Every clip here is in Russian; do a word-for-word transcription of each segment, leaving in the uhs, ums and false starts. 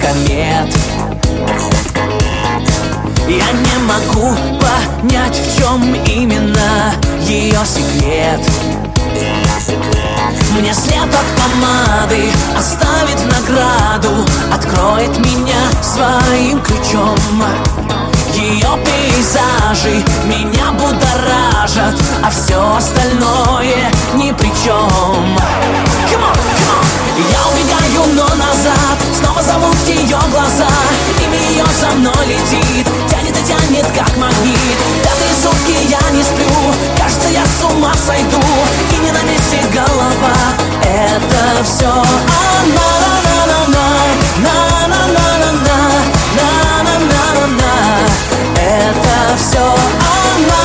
комет. Я не могу понять, в чем именно ее секрет. Мне след от помады оставит в награду, откроет меня своим ключом. Ее пейзажи меня будоражат, а все остальное ни при чем. Come on, come on. Я убегаю, но назад снова зовут ее глаза. Имя ее за мной летит, тянет и тянет, как магнит. Пятые сутки я не сплю, кажется, я с ума сойду. И не на месте голова, это все она. Это все она.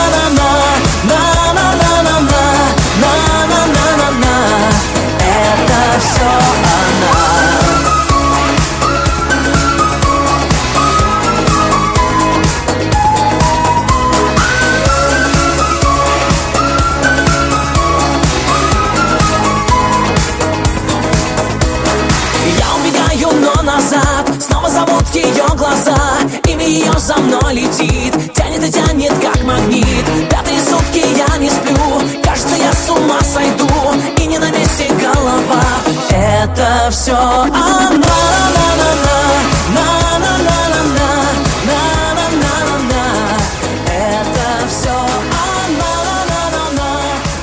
Это все она. Я убегаю, но назад снова зовут ее глаза. Имя ее за мной летит, тянет и тянет, как магнит. Пятые сутки я не сплю, кажется, я с ума сойду. И не на месте голова, это все она.